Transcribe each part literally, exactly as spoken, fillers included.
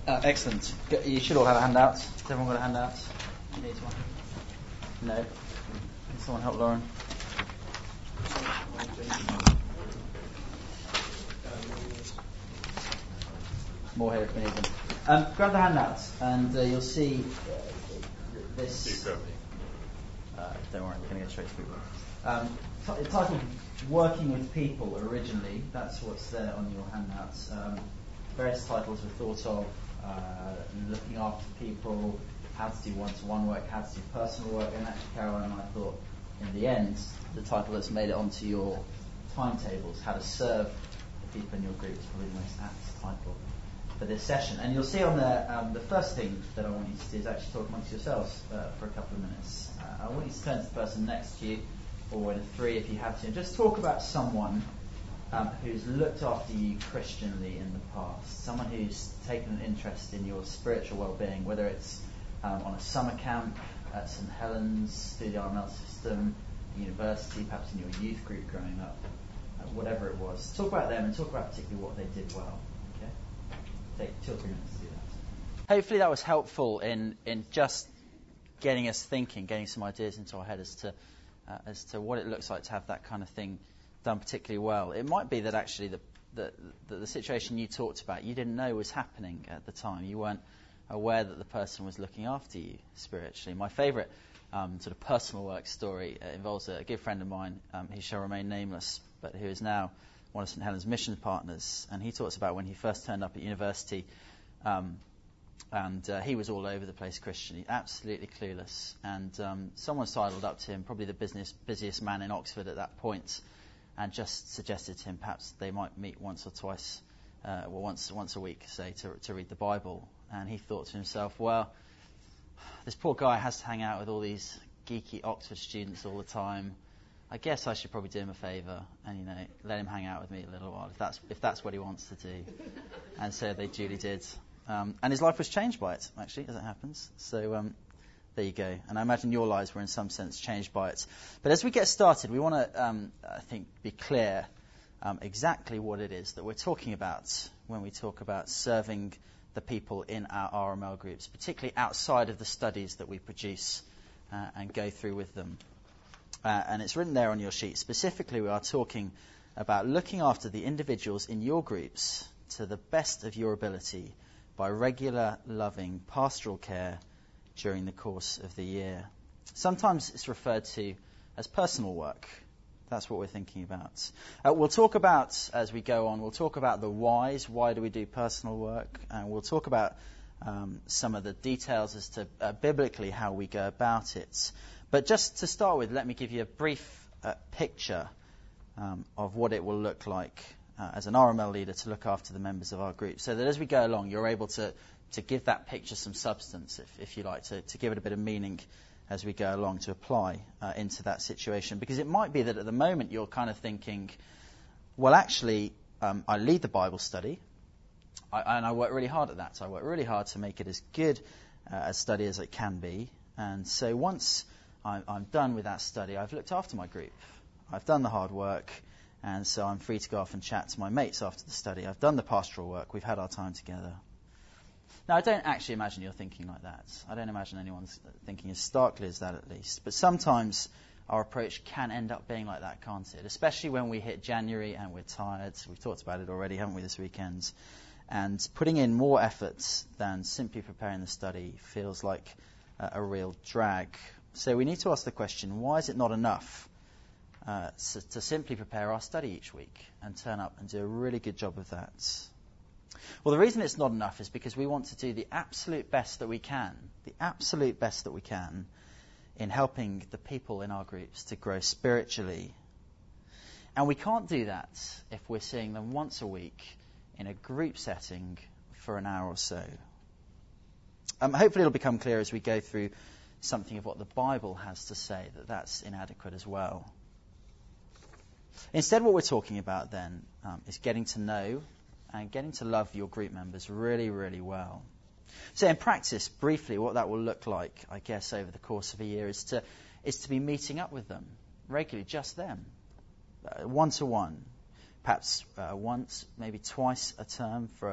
Uh, excellent. You should all have a handout. Has everyone got a handout? You need one? No. Can someone help Lauren? More here if we need them. Um, grab the handouts and uh, you'll see uh, this. Uh, don't worry, we're going to get straight to people. Um, t- titled Working with People originally. That's what's there on your handouts. Um, various titles were thought of. Uh, looking after people, how to do one-to-one work, how to do personal work, and actually Caroline and I thought in the end the title that's made it onto your timetables, how to serve the people in your group, is probably the most apt title for this session. And you'll see on there, um, the first thing that I want you to do is actually talk amongst yourselves uh, for a couple of minutes. Uh, I want you to turn to the person next to you, or in a three if you have to, and just talk about someone Um, who's looked after you Christianly in the past, someone who's taken an interest in your spiritual well-being, whether it's um, on a summer camp at St Helens, through the R M L system, university, perhaps in your youth group growing up, uh, whatever it was. Talk about them and talk about particularly what they did well. Okay, take two or three minutes to do that. Hopefully that was helpful in in just getting us thinking, getting some ideas into our head as to uh, as to what it looks like to have that kind of thing done particularly well. It might be that actually the, the the the situation you talked about you didn't know was happening at the time. You weren't aware that the person was looking after you spiritually. My favourite um, sort of personal work story uh, involves a, a good friend of mine um, who shall remain nameless, but who is now one of St Helens mission partners. And he talks about when he first turned up at university, um, and uh, he was all over the place Christian, absolutely clueless. And um, someone sidled up to him, probably the business busiest man in Oxford at that point, and just suggested to him perhaps they might meet once or twice, uh, or once once a week, say, to to read the Bible. And he thought to himself, well, this poor guy has to hang out with all these geeky Oxford students all the time. I guess I should probably do him a favour and, you know, let him hang out with me a little while, if that's if that's what he wants to do. And so they duly did. Um, and his life was changed by it, actually, as it happens. So um, there you go. And I imagine your lives were in some sense changed by it. But as we get started, we want to, um, I think, be clear um, exactly what it is that we're talking about when we talk about serving the people in our R M L groups, particularly outside of the studies that we produce uh, and go through with them. Uh, and it's written there on your sheet. Specifically, we are talking about looking after the individuals in your groups to the best of your ability by regular, loving, pastoral care during the course of the year. Sometimes it's referred to as personal work. That's what we're thinking about. Uh, we'll talk about, as we go on, we'll talk about the whys. Why do we do personal work? And we'll talk about um, some of the details as to uh, biblically how we go about it. But just to start with, let me give you a brief uh, picture um, of what it will look like uh, as an R M L leader to look after the members of our group, so that as we go along, you're able to to give that picture some substance, if, if you like, to, to give it a bit of meaning as we go along, to apply uh, into that situation. Because it might be that at the moment you're kind of thinking, well, actually, um, I lead the Bible study, I, and I work really hard at that. So I work really hard to make it as good uh, a study as it can be. And so once I, I'm done with that study, I've looked after my group. I've done the hard work, and so I'm free to go off and chat to my mates after the study. I've done the pastoral work. We've had our time together. Now, I don't actually imagine you're thinking like that. I don't imagine anyone's thinking as starkly as that, at least. But sometimes our approach can end up being like that, can't it? Especially when we hit January and we're tired. We've talked about it already, haven't we, this weekend? And putting in more efforts than simply preparing the study feels like a, a real drag. So we need to ask the question, why is it not enough uh, so to simply prepare our study each week and turn up and do a really good job of that? Well, the reason it's not enough is because we want to do the absolute best that we can, the absolute best that we can in helping the people in our groups to grow spiritually. And we can't do that if we're seeing them once a week in a group setting for an hour or so. Um, hopefully it'll become clear as we go through something of what the Bible has to say, that that's inadequate as well. Instead, what we're talking about then um, is getting to know and getting to love your group members really, really well. So in practice, briefly, what that will look like, I guess, over the course of a year is to is to be meeting up with them regularly, just them, uh, one-to-one, perhaps uh, once, maybe twice a term for a,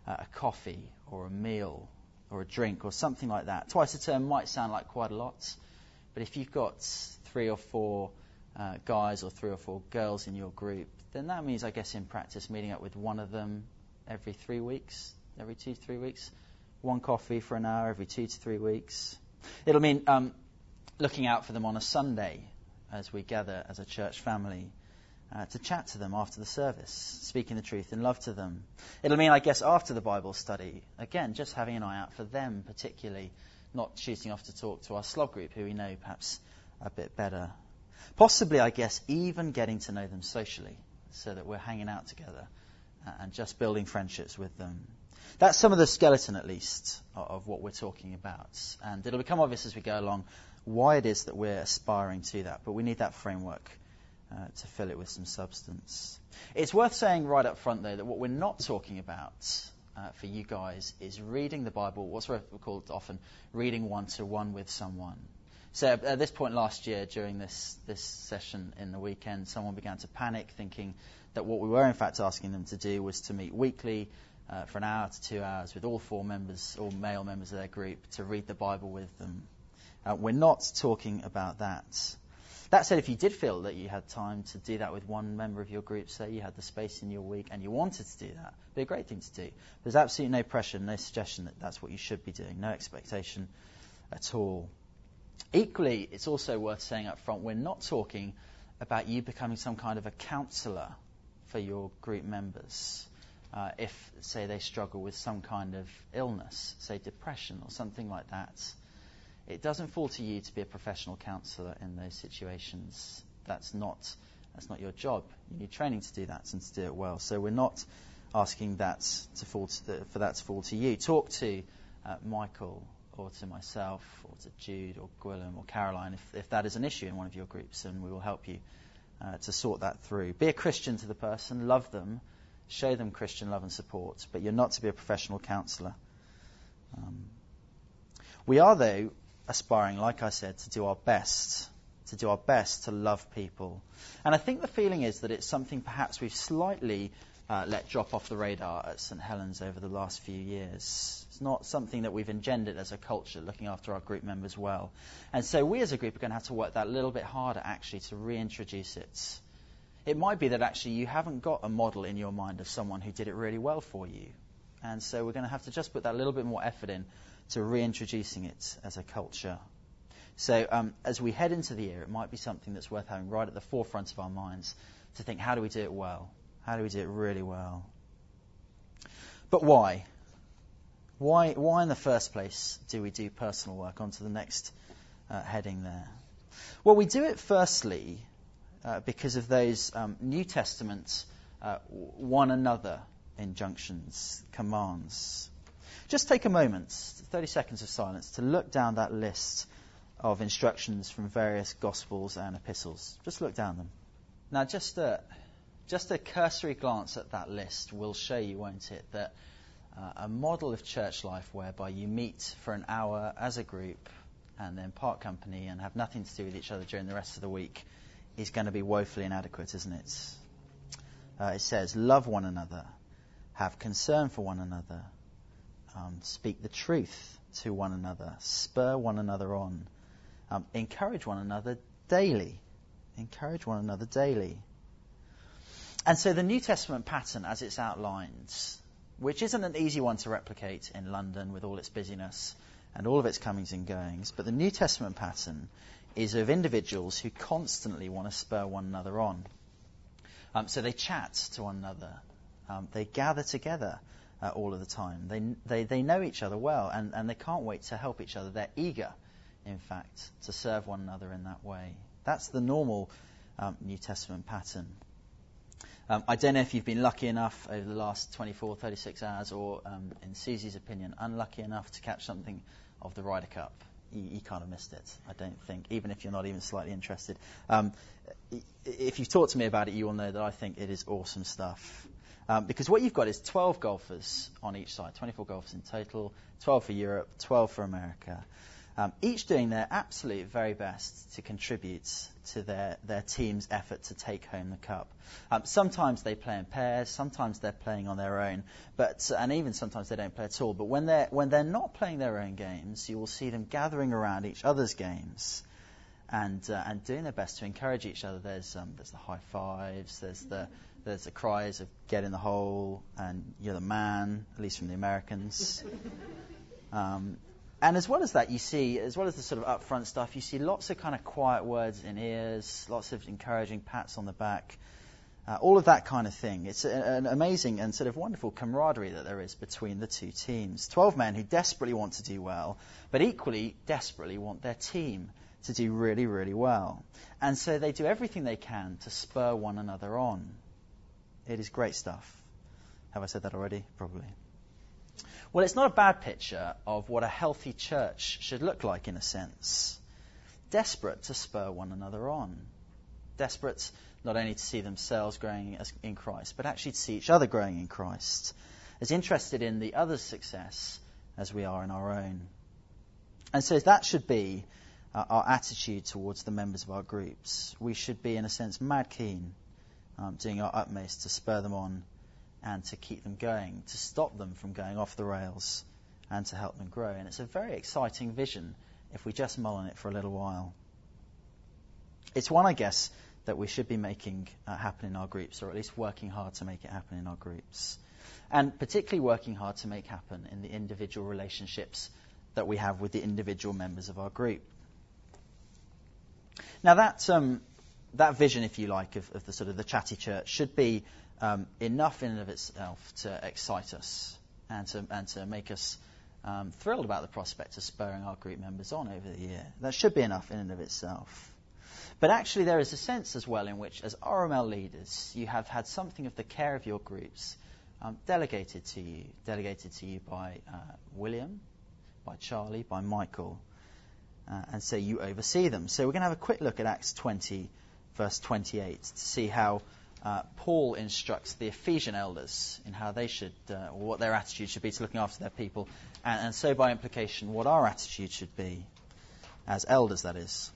uh, a coffee or a meal or a drink or something like that. Twice a term might sound like quite a lot, but if you've got three or four uh, guys or three or four girls in your group, then that means, I guess, in practice, meeting up with one of them every three weeks, every two to three weeks, one coffee for an hour every two to three weeks. It'll mean um, looking out for them on a Sunday as we gather as a church family uh, to chat to them after the service, speaking the truth in love to them. It'll mean, I guess, after the Bible study, again, just having an eye out for them particularly, not shooting off to talk to our slog group, who we know perhaps a bit better. Possibly, I guess, even getting to know them socially, so that we're hanging out together uh, and just building friendships with them. That's some of the skeleton, at least, of, of what we're talking about. And it'll become obvious as we go along why it is that we're aspiring to that. But we need that framework uh, to fill it with some substance. It's worth saying right up front, though, that what we're not talking about uh, for you guys is reading the Bible, what's called often reading one-to-one with someone. So at this point last year, during this, this session in the weekend, someone began to panic, thinking that what we were in fact asking them to do was to meet weekly uh, for an hour to two hours with all four members, all male members of their group, to read the Bible with them. Uh, we're not talking about that. That said, if you did feel that you had time to do that with one member of your group, say you had the space in your week and you wanted to do that, it'd be a great thing to do. There's absolutely no pressure, no suggestion that that's what you should be doing, no expectation at all. Equally, it's also worth saying up front, we're not talking about you becoming some kind of a counsellor for your group members. Uh, if, say, they struggle with some kind of illness, say depression or something like that, it doesn't fall to you to be a professional counsellor in those situations. That's not that's not your job. You need training to do that and to do it well. So we're not asking that to fall to the, for that to fall to you. Talk to uh, Michael or to myself, or to Jude, or Gwilym, or Caroline, if, if that is an issue in one of your groups, and we will help you uh, to sort that through. Be a Christian to the person, love them, show them Christian love and support, but you're not to be a professional counsellor. Um, we are, though, aspiring, like I said, to do our best, to do our best to love people. And I think the feeling is that it's something perhaps we've slightly uh, let drop off the radar at St Helens over the last few years. It's not something that we've engendered as a culture, looking after our group members well. And so we as a group are going to have to work that a little bit harder, actually, to reintroduce it. It might be that actually you haven't got a model in your mind of someone who did it really well for you. And so we're going to have to just put that little bit more effort in to reintroducing it as a culture. So um, as we head into the year, it might be something that's worth having right at the forefront of our minds to think, how do we do it well? How do we do it really well? But why? Why, why in the first place do we do personal work? On to the next uh, heading there. Well, we do it firstly uh, because of those um, New Testament uh, one another injunctions, commands. Just take a moment, thirty seconds of silence, to look down that list of instructions from various Gospels and epistles. Just look down them. Now, just a, just a cursory glance at that list will show you, won't it, that uh, a model of church life whereby you meet for an hour as a group and then part company and have nothing to do with each other during the rest of the week is going to be woefully inadequate, isn't it? Uh, it says, love one another, have concern for one another, um, speak the truth to one another, spur one another on, um, encourage one another daily. Encourage one another daily. And so the New Testament pattern, as it's outlined, which isn't an easy one to replicate in London with all its busyness and all of its comings and goings, but the New Testament pattern is of individuals who constantly want to spur one another on. Um, so they chat to one another. Um, they gather together uh, all of the time. They, they they know each other well, and, and they can't wait to help each other. They're eager, in fact, to serve one another in that way. That's the normal um, New Testament pattern. Um, I don't know if you've been lucky enough over the last twenty-four, thirty-six hours, or, um, in Susie's opinion, unlucky enough to catch something of the Ryder Cup. You, you kind of missed it, I don't think, even if you're not even slightly interested. Um, if you've talked to me about it, you will know that I think it is awesome stuff. Um, because what you've got is twelve golfers on each side, twenty-four golfers in total, twelve for Europe, twelve for America. um, each doing their absolute very best to contribute to their, their team's effort to take home the cup. Um, sometimes they play in pairs, sometimes they're playing on their own, but and even sometimes they don't play at all. But when they're when they're not playing their own games, you will see them gathering around each other's games and uh, and doing their best to encourage each other. There's um, there's the high fives, there's the there's the cries of "get in the hole" and "you're the man," at least from the Americans. Um, and as well as that, you see, as well as the sort of upfront stuff, you see lots of kind of quiet words in ears, lots of encouraging pats on the back, uh, all of that kind of thing. It's a, an amazing and sort of wonderful camaraderie that there is between the two teams. Twelve men who desperately want to do well, but equally desperately want their team to do really, really well. And so they do everything they can to spur one another on. It is great stuff. Have I said that already? Probably. Well, it's not a bad picture of what a healthy church should look like, in a sense. Desperate to spur one another on. Desperate not only to see themselves growing as, in Christ, but actually to see each other growing in Christ. As interested in the other's success as we are in our own. And so that should be uh, our attitude towards the members of our groups. We should be, in a sense, mad keen, um, doing our utmost to spur them on and to keep them going, to stop them from going off the rails and to help them grow. And it's a very exciting vision if we just mull on it for a little while. It's one, I guess, that we should be making uh, happen in our groups, or at least working hard to make it happen in our groups. And particularly working hard to make happen in the individual relationships that we have with the individual members of our group. Now that um, that vision, if you like, of, of the sort of the chatty church should be Um, enough in and of itself to excite us and to and to make us um, thrilled about the prospect of spurring our group members on over the year. That should be enough in and of itself. But actually there is a sense as well in which, as R M L leaders, you have had something of the care of your groups um, delegated to you, delegated to you by uh, William, by Charlie, by Michael, uh, and so you oversee them. So we're going to have a quick look at Acts twenty, verse twenty-eight, to see how Uh, Paul instructs the Ephesian elders in how they should, uh, or what their attitude should be to looking after their people, and, and so by implication what our attitude should be as elders, that is.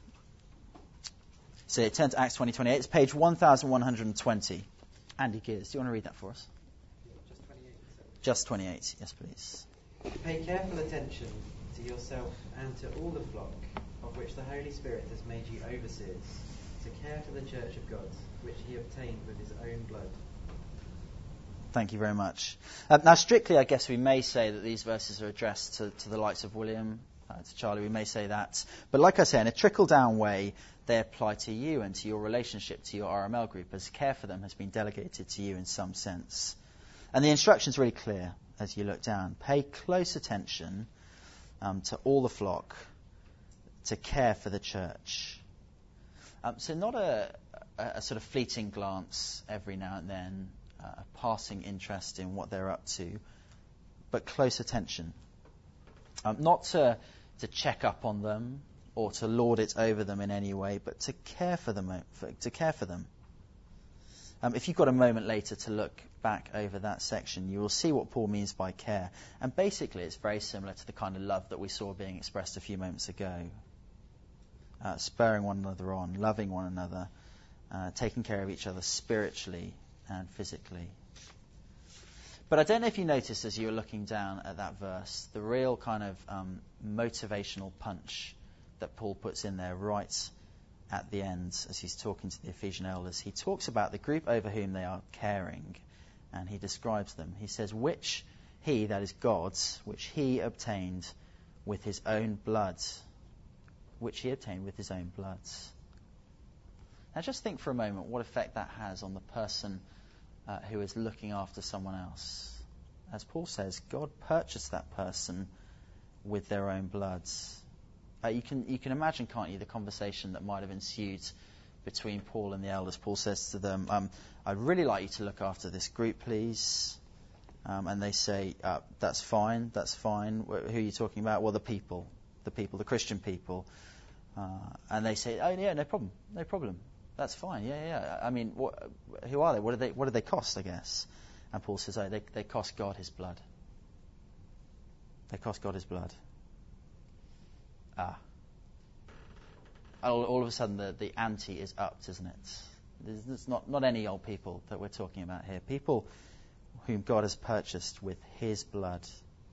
So turn to Acts twenty twenty-eight. It's page one thousand one hundred twenty. Andy Gears, do you want to read that for us? Just twenty-eight. Just twenty-eight, yes please. Pay careful attention to yourself and to all the flock of which the Holy Spirit has made you overseers, to care for the church of God, which he obtained with his own blood. Thank you very much. Uh, now, strictly, I guess we may say that these verses are addressed to, to the likes of William, uh, to Charlie. We may say that. But like I say, in a trickle-down way, they apply to you and to your relationship to your R M L group, as care for them has been delegated to you in some sense. And the instruction's really clear as you look down. Pay close attention um, to all the flock, to care for the church. Um, so not a, a, a sort of fleeting glance every now and then, uh, a passing interest in what they're up to, but close attention. Um, not to, to check up on them or to lord it over them in any way, but to care for them. For, to care for them. Um, if you've got a moment later to look back over that section, you will see what Paul means by care. And basically, it's very similar to the kind of love that we saw being expressed a few moments ago. Uh, spurring one another on, loving one another, uh, taking care of each other spiritually and physically. But I don't know if you noticed as you were looking down at that verse, the real kind of um, motivational punch that Paul puts in there right at the end as he's talking to the Ephesian elders. He talks about the group over whom they are caring, and he describes them. He says, which he, that is God, which he obtained with his own blood. which he obtained with his own blood. Now just think for a moment what effect that has on the person uh, who is looking after someone else. As Paul says, God purchased that person with their own blood. Uh, you can you can imagine, can't you, the conversation that might have ensued between Paul and the elders. Paul says to them, um, I'd really like you to look after this group, please. Um, and they say, uh, that's fine, that's fine. Who are you talking about? Well, the people, the people, the Christian people. Uh, and they say, oh yeah, no problem, no problem, that's fine, yeah, yeah. I mean, what, who are they? What do they? What do they cost? I guess. And Paul says, oh, they they cost God His blood. They cost God His blood. ah, all, all of a sudden the, the ante is upped, isn't it? There's, there's not, not any old people that we're talking about here. People whom God has purchased with his blood.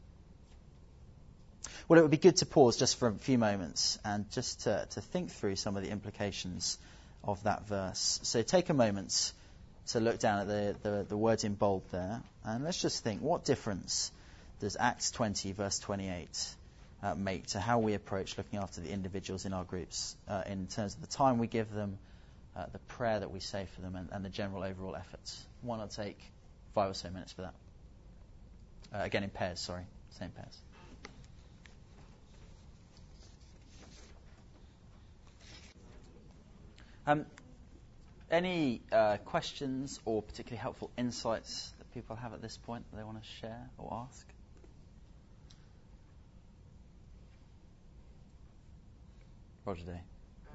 Well, it would be good to pause just for a few moments and just to, to think through some of the implications of that verse. So take a moment to look down at the, the, the words in bold there, and let's just think, what difference does Acts twenty, verse twenty-eight, uh, make to how we approach looking after the individuals in our groups uh, in terms of the time we give them, uh, the prayer that we say for them, and, and the general overall efforts? Why not take five or so minutes for that? Uh, again, in pairs, sorry, same pairs. Um, any uh, questions or particularly helpful insights that people have at this point that they want to share or ask? Roger Day. Uh,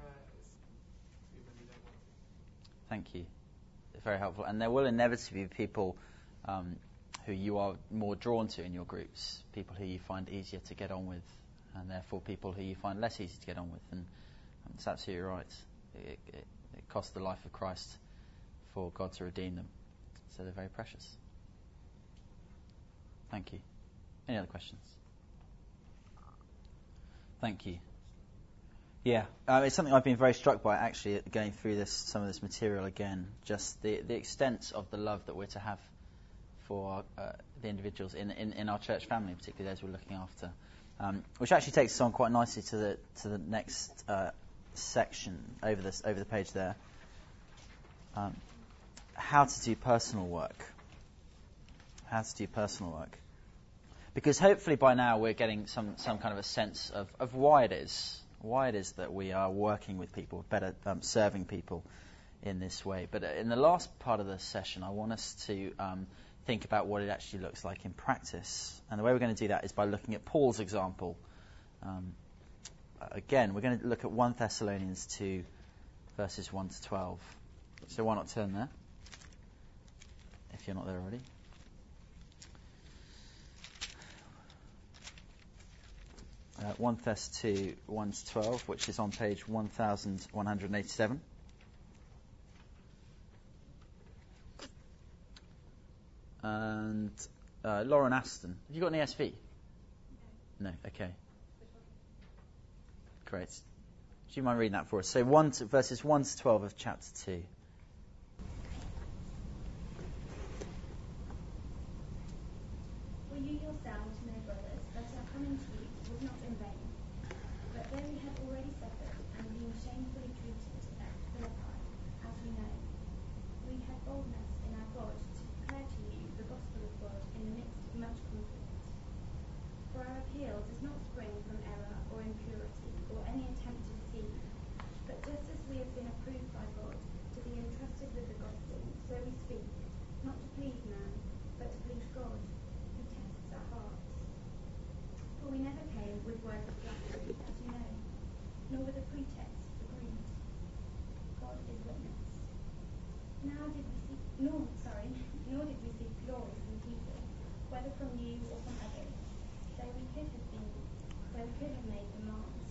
Thank you. Very helpful. And there will inevitably be people um, who you are more drawn to in your groups, people who you find easier to get on with, and therefore people who you find less easy to get on with. And um, it's absolutely right. It, it, it cost the life of Christ for God to redeem them. So they're very precious. Thank you. Any other questions? Thank you. Yeah, um, it's something I've been very struck by actually going through this some of this material again. Just the, the extent of the love that we're to have for uh, the individuals in, in, in our church family, particularly those we're looking after, um, which actually takes us on quite nicely to the to the next uh, section over this over the page there. Um, how to do personal work. How to do personal work. Because hopefully by now we're getting some, some kind of a sense of, of why it is. Why it is that we are working with people, better um, serving people in this way. But in the last part of the session, I want us to um, think about what it actually looks like in practice. And the way we're going to do that is by looking at Paul's example. Um, again, we're going to look at First Thessalonians two, verses one to twelve. So why not turn there, if you're not there already. Uh, First Thess two, one to twelve, which is on page one thousand one hundred eighty-seven. And uh, Lauren Aston, have you got an E S V? No. No, okay. Great. Do you mind reading that for us? So one to, verses one to twelve of chapter two. For you yourselves know, brothers, that our coming to you was not in vain. But though we had already suffered and been shamefully treated at Philippi, as we know, we had boldness in our God to declare to you the gospel of God in the midst of much conflict. For our appeal does not spring from error or impurity or any attempt to deceive, but just as we have been approved by God to be entrusted with the gospel, so we speak, not to please man, but to please God, who tests our hearts. For we never came with words of flattery, as you know, nor with a pretext for greed. God is witness. Now did we seek, nor, sorry, nor did we seek glory from people, whether from you or from others, though we could have been, though we could have made demands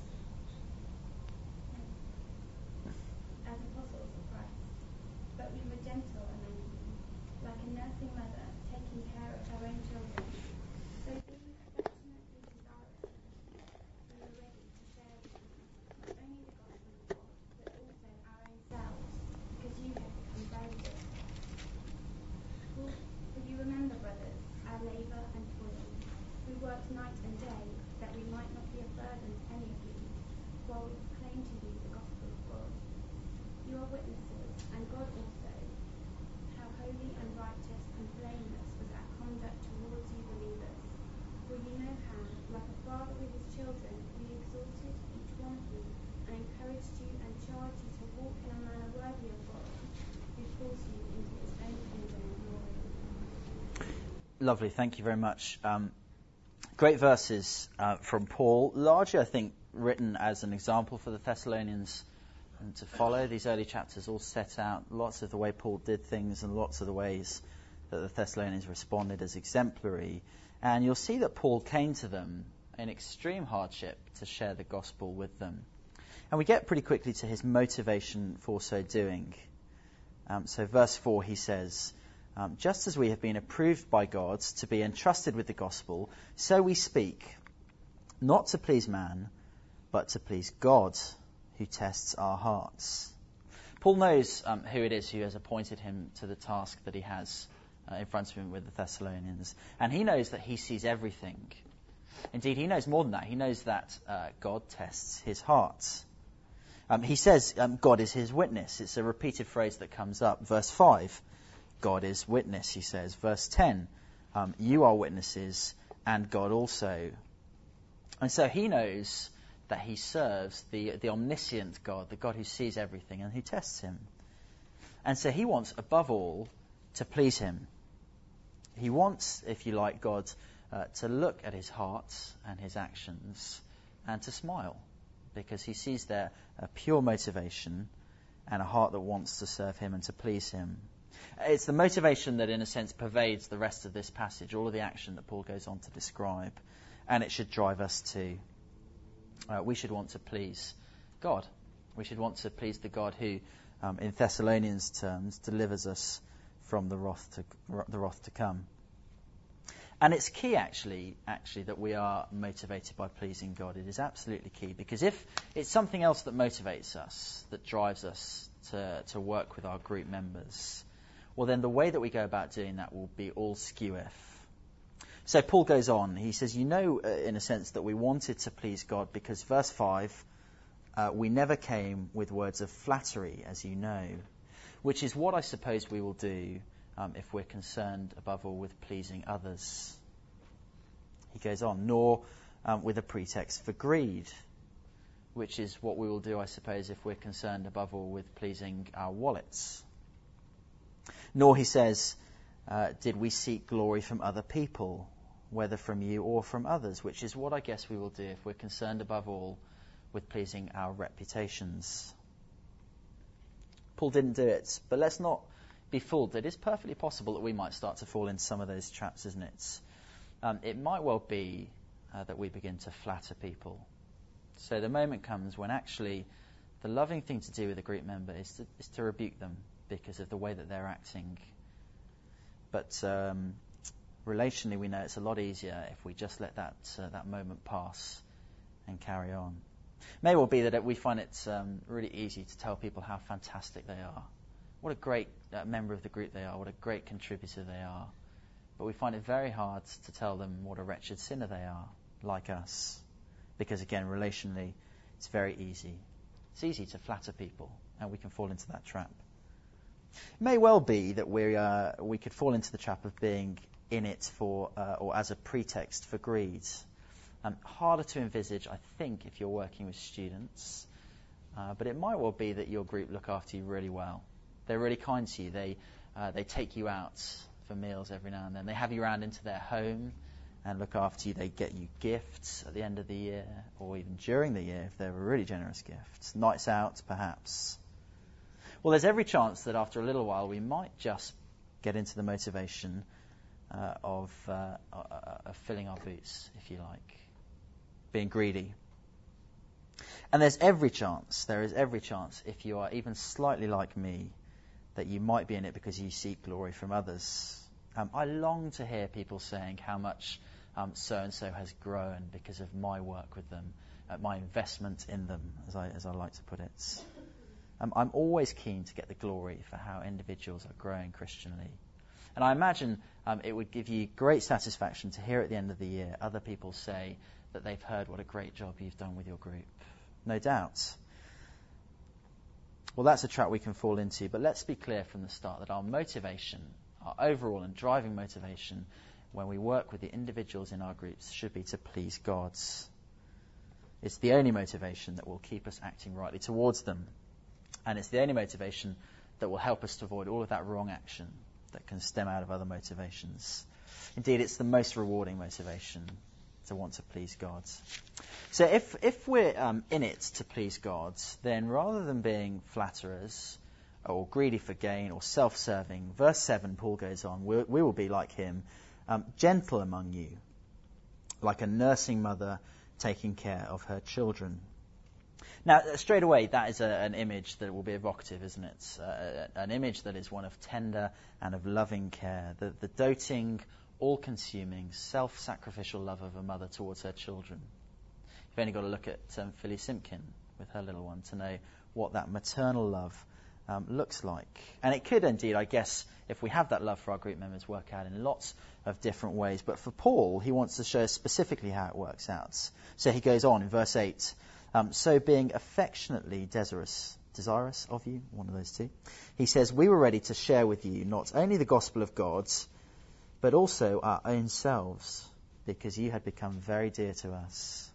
as apostles of Christ. But we were gentle among you, like a nursing mother taking care of her own children. So being affectionately desirous, we were ready to share with you not only the gospel of God, but also our own selves, because you have become very good. For, for you remember, brothers, our labour and toil. We worked night and day, that we might not be a burden to any of you, while we proclaim to you the gospel of God. You are witnesses, and God also, how holy and righteous and blameless was our conduct towards you believers. For you know how, like a father with his children, we exhorted each one of you, and encouraged you and charged you to walk in a manner worthy of God, who calls you into his own kingdom and glory. Lovely, thank you very much. Um, great verses uh, from Paul, largely I think written as an example for the Thessalonians and to follow. These early chapters all set out lots of the way Paul did things and lots of the ways that the Thessalonians responded as exemplary. And you'll see that Paul came to them in extreme hardship to share the gospel with them. And we get pretty quickly to his motivation for so doing. Um, so verse four, he says, um, just as we have been approved by God to be entrusted with the gospel, so we speak, not to please man, but to please God, who tests our hearts. Paul knows um, who it is who has appointed him to the task that he has uh, in front of him with the Thessalonians. And he knows that he sees everything. Indeed, he knows more than that. He knows that uh, God tests his heart. Um, he says um, God is his witness. It's a repeated phrase that comes up. Verse five, God is witness, he says. Verse ten, um, you are witnesses, and God also. And so he knows that he serves the, the omniscient God, the God who sees everything and who tests him. And so he wants, above all, to please him. He wants, if you like, God uh, to look at his heart and his actions and to smile, because he sees there a pure motivation and a heart that wants to serve him and to please him. It's the motivation that, in a sense, pervades the rest of this passage, all of the action that Paul goes on to describe, and it should drive us too. Uh, we should want to please God. We should want to please the God who, um, in Thessalonians terms, delivers us from the wrath to the wrath to come. And it's key, actually, actually, that we are motivated by pleasing God. It is absolutely key, because if it's something else that motivates us, that drives us to, to work with our group members, well, then the way that we go about doing that will be all skew-if. So Paul goes on. He says, you know, uh, in a sense, that we wanted to please God because, verse five, uh, we never came with words of flattery, as you know, which is what I suppose we will do um, if we're concerned, above all, with pleasing others. He goes on, nor um, with a pretext for greed, which is what we will do, I suppose, if we're concerned, above all, with pleasing our wallets. Nor, he says, uh, did we seek glory from other people, whether from you or from others, which is what I guess we will do if we're concerned, above all, with pleasing our reputations. Paul didn't do it, but let's not be fooled. It is perfectly possible that we might start to fall into some of those traps, isn't it? Um, it might well be uh, that we begin to flatter people. So the moment comes when actually the loving thing to do with a group member is to, is to rebuke them because of the way that they're acting. But um, relationally, we know it's a lot easier if we just let that uh, that moment pass and carry on. It may well be that we find it um, really easy to tell people how fantastic they are, what a great uh, member of the group they are, what a great contributor they are. But we find it very hard to tell them what a wretched sinner they are, like us. Because again, relationally, it's very easy. It's easy to flatter people, and we can fall into that trap. It may well be that we uh, we could fall into the trap of being in it for, uh, or as a pretext for greed. Um, harder to envisage, I think, if you're working with students. Uh, but it might well be that your group look after you really well. They're really kind to you. They uh, they take you out for meals every now and then. They have you round into their home and look after you. They get you gifts at the end of the year, or even during the year if they're really generous gifts. Nights out, perhaps. Well, there's every chance that after a little while we might just get into the motivation uh, of, uh, uh, of filling our boots, if you like, being greedy. And there's every chance, there is every chance, if you are even slightly like me, that you might be in it because you seek glory from others. Um, I long to hear people saying how much um, so-and-so has grown because of my work with them, uh, my investment in them, as I, as I like to put it. Um, I'm always keen to get the glory for how individuals are growing Christianly. And I imagine um, it would give you great satisfaction to hear at the end of the year other people say that they've heard what a great job you've done with your group. No doubt. Well, that's a trap we can fall into, but let's be clear from the start that our motivation, our overall and driving motivation when we work with the individuals in our groups should be to please God. It's the only motivation that will keep us acting rightly towards them. And it's the only motivation that will help us to avoid all of that wrong action that can stem out of other motivations. Indeed, it's the most rewarding motivation to want to please God. So if if we're um, in it to please God, then rather than being flatterers or greedy for gain or self-serving, verse seven, Paul goes on, we, we will be like him, um, gentle among you, like a nursing mother taking care of her children. Now, straight away, that is a, an image that will be evocative, isn't it? Uh, an image that is one of tender and of loving care, the, the doting, all-consuming, self-sacrificial love of a mother towards her children. You've only got to look at um, Phyllis Simpkin with her little one to know what that maternal love um, looks like. And it could indeed, I guess, if we have that love for our group members, work out in lots of different ways. But for Paul, he wants to show specifically how it works out. So he goes on in verse eight, um, so being affectionately desirous, desirous of you, one of those two, he says, we were ready to share with you not only the gospel of God, but also our own selves, because you had become very dear to us.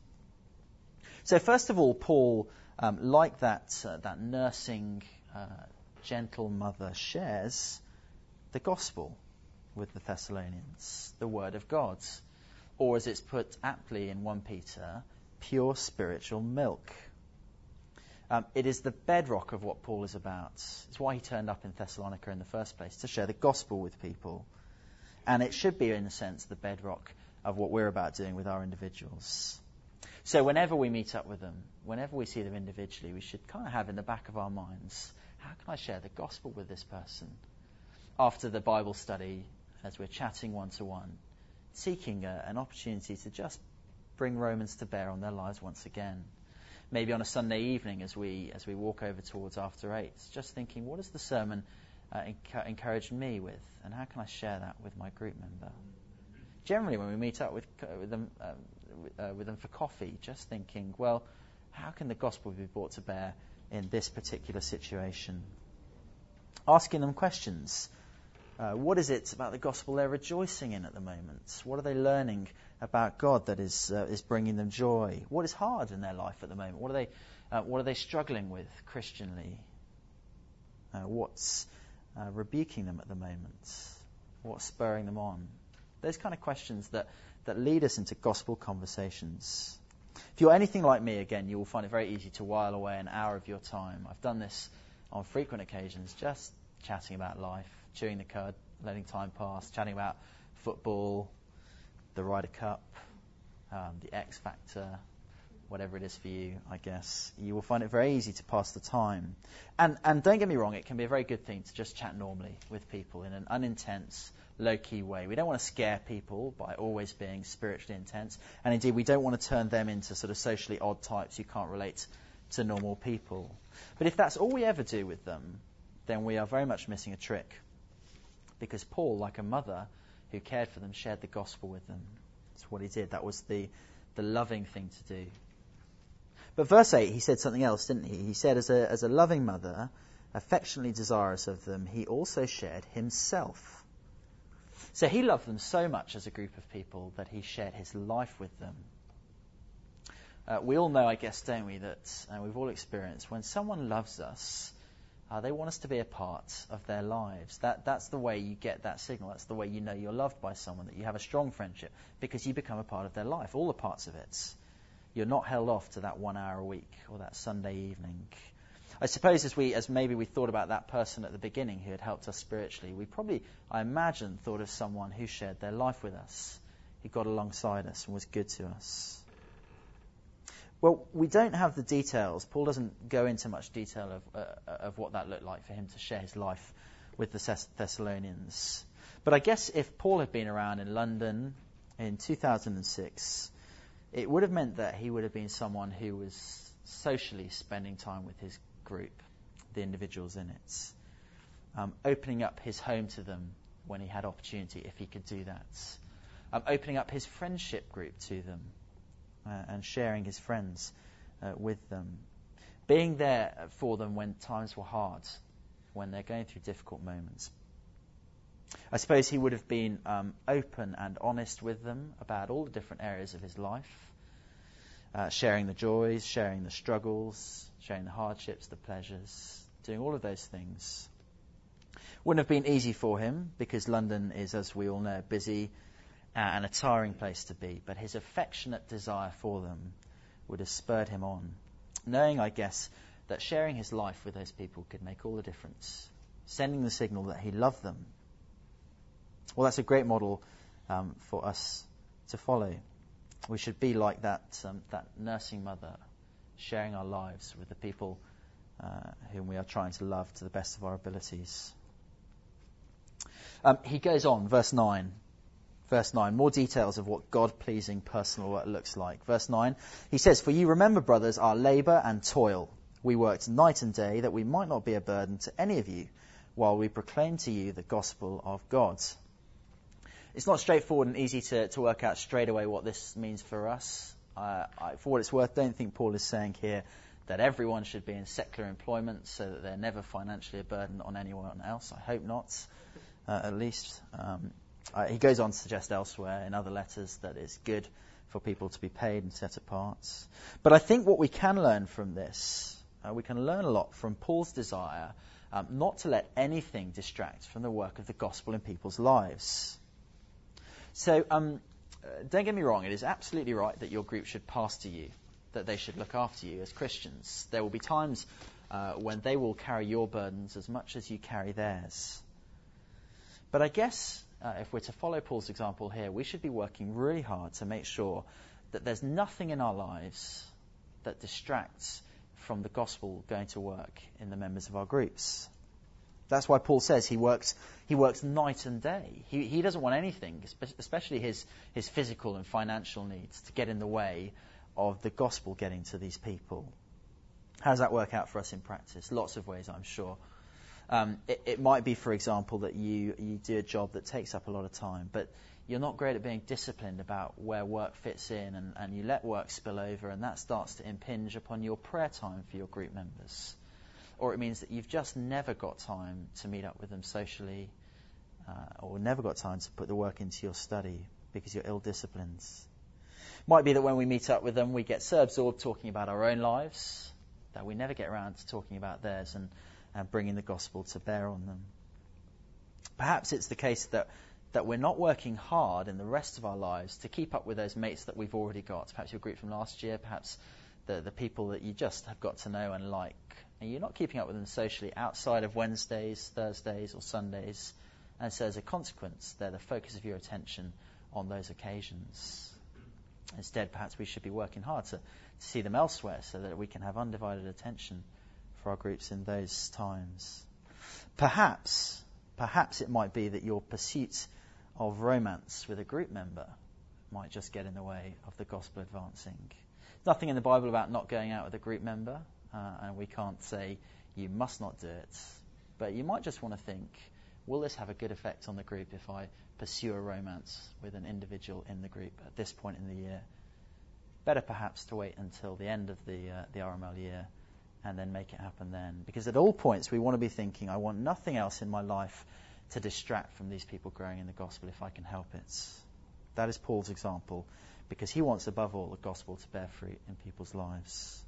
So first of all, Paul, um, like that uh, that nursing, uh, gentle mother, shares the gospel with the Thessalonians, the word of God, or as it's put aptly in First Peter, pure spiritual milk. Um, it is the bedrock of what Paul is about. It's why he turned up in Thessalonica in the first place, to share the gospel with people. And it should be, in a sense, the bedrock of what we're about doing with our individuals. So whenever we meet up with them, whenever we see them individually, we should kind of have in the back of our minds, how can I share the gospel with this person? After the Bible study, as we're chatting one-to-one, seeking a, an opportunity to just bring Romans to bear on their lives once again. Maybe on a Sunday evening as we as we walk over towards after eight, just thinking, what has the sermon uh, enc- encouraged me with, and how can I share that with my group member? Generally, when we meet up with, with them uh, uh, with them for coffee, just thinking, well, how can the gospel be brought to bear in this particular situation? Asking them questions. Uh, what is it about the gospel they're rejoicing in at the moment? What are they learning about God that is uh, is bringing them joy? What is hard in their life at the moment? What are they uh, what are they struggling with Christianly? Uh, what's uh, rebuking them at the moment? What's spurring them on? Those kind of questions that, that lead us into gospel conversations. If you're anything like me, again, you will find it very easy to while away an hour of your time. I've done this on frequent occasions, just chatting about life, chewing the cud, letting time pass, chatting about football, the Ryder Cup, um, the X Factor, whatever it is for you, I guess. You will find it very easy to pass the time. And and don't get me wrong, it can be a very good thing to just chat normally with people in an unintense, low-key way. We don't want to scare people by always being spiritually intense. And indeed, we don't want to turn them into sort of socially odd types who can't relate to normal people. But if that's all we ever do with them, then we are very much missing a trick. Because Paul, like a mother who cared for them, shared the gospel with them. That's what he did. That was the, the loving thing to do. But verse eight, he said something else, didn't he? He said, as a, as a loving mother, affectionately desirous of them, he also shared himself. So he loved them so much as a group of people that he shared his life with them. Uh, we all know, I guess, don't we, that uh, we've all experienced when someone loves us, uh, they want us to be a part of their lives. That That's the way you get that signal. That's the way you know you're loved by someone, that you have a strong friendship, because you become a part of their life, all the parts of it. You're not held off to that one hour a week or that Sunday evening. I suppose as we, as maybe we thought about that person at the beginning who had helped us spiritually, we probably, I imagine, thought of someone who shared their life with us, who got alongside us and was good to us. Well, we don't have the details. Paul doesn't go into much detail of uh, of what that looked like for him to share his life with the Thessalonians. But I guess if Paul had been around in London in two thousand six, it would have meant that he would have been someone who was socially spending time with his group, the individuals in it, um, opening up his home to them when he had opportunity, if he could do that, um, opening up his friendship group to them uh, and sharing his friends uh, with them, being there for them when times were hard, when they're going through difficult moments. I suppose he would have been um, open and honest with them about all the different areas of his life, Uh, sharing the joys, sharing the struggles, sharing the hardships, the pleasures, doing all of those things. Wouldn't have been easy for him, because London is, as we all know, busy uh, and a tiring place to be, but his affectionate desire for them would have spurred him on, knowing, I guess, that sharing his life with those people could make all the difference, sending the signal that he loved them. Well, that's a great model um, for us to follow. We should be like that um, that nursing mother, sharing our lives with the people uh, whom we are trying to love to the best of our abilities. Um, he goes on, verse nine. Verse nine, more details of what God-pleasing personal work looks like. Verse nine, he says, "For you remember, brothers, our labour and toil. We worked night and day that we might not be a burden to any of you, while we proclaim to you the gospel of God." It's not straightforward and easy to, to work out straight away what this means for us. Uh, I, for what it's worth, don't think Paul is saying here that everyone should be in secular employment so that they're never financially a burden on anyone else. I hope not, uh, at least. Um, uh, he goes on to suggest elsewhere in other letters that it's good for people to be paid and set apart. But I think what we can learn from this, uh, we can learn a lot from Paul's desire um, not to let anything distract from the work of the gospel in people's lives. So, um, uh, don't get me wrong, it is absolutely right that your group should pastor you, that they should look after you as Christians. There will be times uh, when they will carry your burdens as much as you carry theirs. But I guess uh, if we're to follow Paul's example here, we should be working really hard to make sure that there's nothing in our lives that distracts from the gospel going to work in the members of our groups. That's why Paul says he works he works night and day. He he doesn't want anything, especially his, his physical and financial needs, to get in the way of the gospel getting to these people. How does that work out for us in practice? Lots of ways, I'm sure. Um, it, it might be, for example, that you, you do a job that takes up a lot of time, but you're not great at being disciplined about where work fits in, and, and you let work spill over, and that starts to impinge upon your prayer time for your group members. Or it means that you've just never got time to meet up with them socially, uh, or never got time to put the work into your study because you're ill-disciplined. Might be that when we meet up with them, we get so absorbed talking about our own lives that we never get around to talking about theirs and, and bringing the gospel to bear on them. Perhaps it's the case that, that we're not working hard in the rest of our lives to keep up with those mates that we've already got. Perhaps your group from last year, perhaps the, the people that you just have got to know and like. And you're not keeping up with them socially outside of Wednesdays, Thursdays or Sundays. And so as a consequence, they're the focus of your attention on those occasions. Instead, perhaps we should be working hard to, to see them elsewhere so that we can have undivided attention for our groups in those times. Perhaps, perhaps it might be that your pursuit of romance with a group member might just get in the way of the gospel advancing. There's nothing in the Bible about not going out with a group member. Uh, and we can't say you must not do it, but you might just want to think, will this have a good effect on the group if I pursue a romance with an individual in the group at this point in the year? Better perhaps to wait until the end of the uh, the R M L year and then make it happen then, because at all points we want to be thinking, I want nothing else in my life to distract from these people growing in the gospel if I can help it. That is Paul's example, because he wants above all the gospel to bear fruit in people's lives.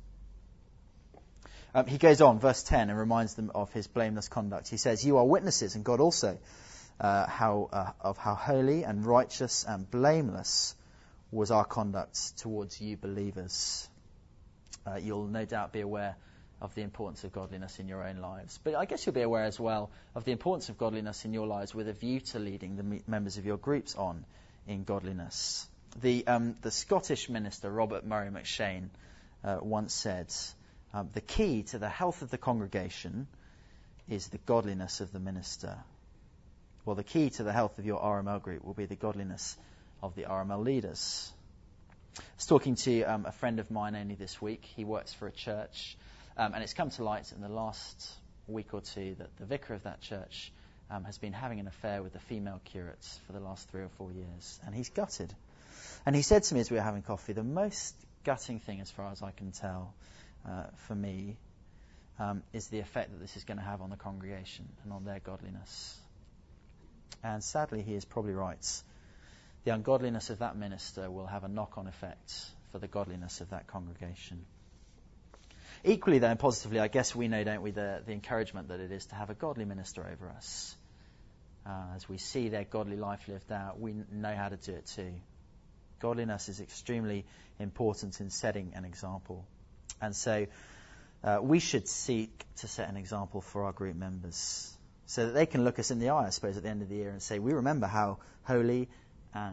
Um, he goes on, verse ten, and reminds them of his blameless conduct. He says, "You are witnesses, and God also, uh, how uh, of how holy and righteous and blameless was our conduct towards you believers." Uh, you'll no doubt be aware of the importance of godliness in your own lives. But I guess you'll be aware as well of the importance of godliness in your lives with a view to leading the me- members of your groups on in godliness. The, um, the Scottish minister, Robert Murray McShane, uh, once said, Um, the key to the health of the congregation is the godliness of the minister. Well, the key to the health of your R M L group will be the godliness of the R M L leaders. I was talking to um, a friend of mine only this week. He works for a church, um, and it's come to light in the last week or two that the vicar of that church um, has been having an affair with the female curates for the last three or four years, and he's gutted. And he said to me as we were having coffee, the most gutting thing, as far as I can tell, Uh, for me, um, is the effect that this is going to have on the congregation and on their godliness. And sadly, he is probably right. The ungodliness of that minister will have a knock-on effect for the godliness of that congregation. Equally, though, and positively, I guess we know, don't we, the, the encouragement that it is to have a godly minister over us. Uh, as we see their godly life lived out, we know how to do it too. Godliness is extremely important in setting an example. And so uh, we should seek to set an example for our group members so that they can look us in the eye, I suppose, at the end of the year and say, we remember how holy and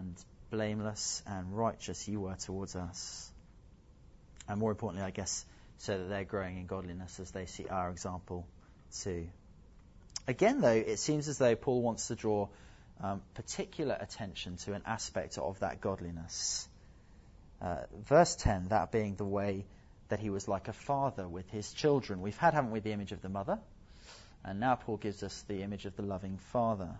blameless and righteous you were towards us. And more importantly, I guess, so that they're growing in godliness as they see our example too. Again, though, it seems as though Paul wants to draw um, particular attention to an aspect of that godliness. Uh, verse ten, that being the way that he was like a father with his children. We've had, haven't we, the image of the mother? And now Paul gives us the image of the loving father.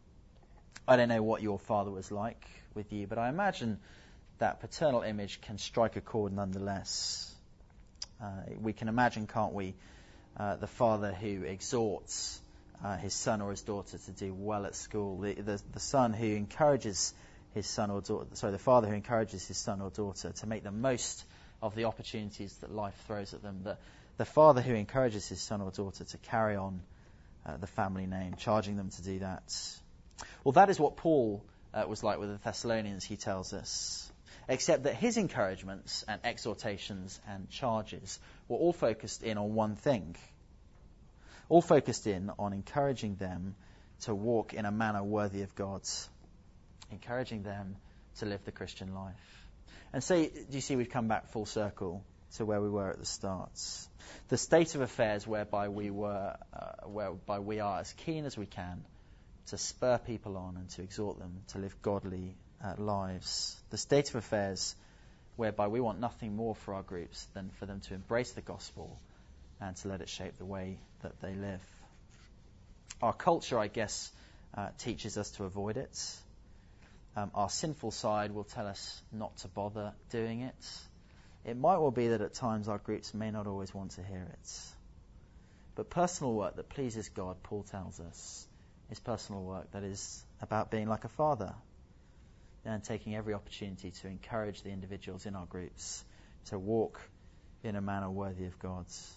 I don't know what your father was like with you, but I imagine that paternal image can strike a chord nonetheless. Uh, we can imagine, can't we, uh, the father who exhorts uh, his son or his daughter to do well at school, the, the, the son who encourages his son or daughter, sorry, the father who encourages his son or daughter to make the most of the opportunities that life throws at them, the, the father who encourages his son or daughter to carry on uh, the family name, charging them to do that. Well, that is what Paul uh, was like with the Thessalonians, he tells us. Except that his encouragements and exhortations and charges were all focused in on one thing. All focused in on encouraging them to walk in a manner worthy of God. Encouraging them to live the Christian life. And so, do you see, we've come back full circle to where we were at the start. The state of affairs whereby we were, uh, whereby we are as keen as we can to spur people on and to exhort them to live godly uh, lives. The state of affairs whereby we want nothing more for our groups than for them to embrace the gospel and to let it shape the way that they live. Our culture, I guess, uh, teaches us to avoid it. Um, our sinful side will tell us not to bother doing it. It might well be that at times our groups may not always want to hear it. But personal work that pleases God, Paul tells us, is personal work that is about being like a father and taking every opportunity to encourage the individuals in our groups to walk in a manner worthy of God's.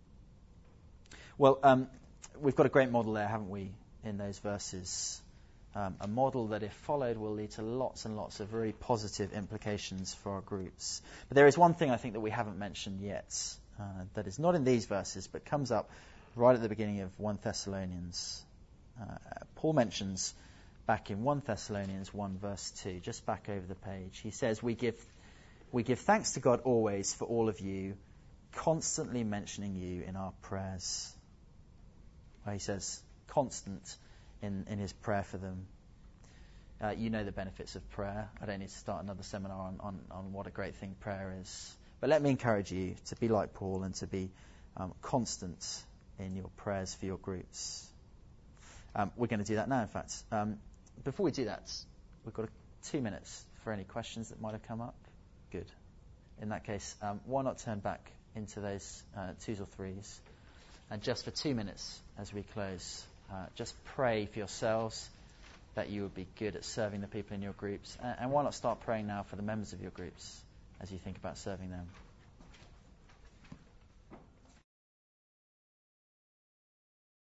Well, um, we've got a great model there, haven't we, in those verses? Um, a model that, if followed, will lead to lots and lots of very positive implications for our groups. But there is one thing I think that we haven't mentioned yet uh, that is not in these verses, but comes up right at the beginning of First Thessalonians. Uh, Paul mentions back in First Thessalonians one verse two, just back over the page. He says, we give we give thanks to God always for all of you, constantly mentioning you in our prayers. Well, he says constant in, in his prayer for them. Uh, you know the benefits of prayer. I don't need to start another seminar on, on, on what a great thing prayer is. But let me encourage you to be like Paul and to be um, constant in your prayers for your groups. Um, we're going to do that now, in fact. Um, before we do that, we've got a, two minutes for any questions that might have come up. Good. In that case, um, why not turn back into those uh, twos or threes? And just for two minutes as we close, uh, just pray for yourselves that you would be good at serving the people in your groups. And, and why not start praying now for the members of your groups as you think about serving them?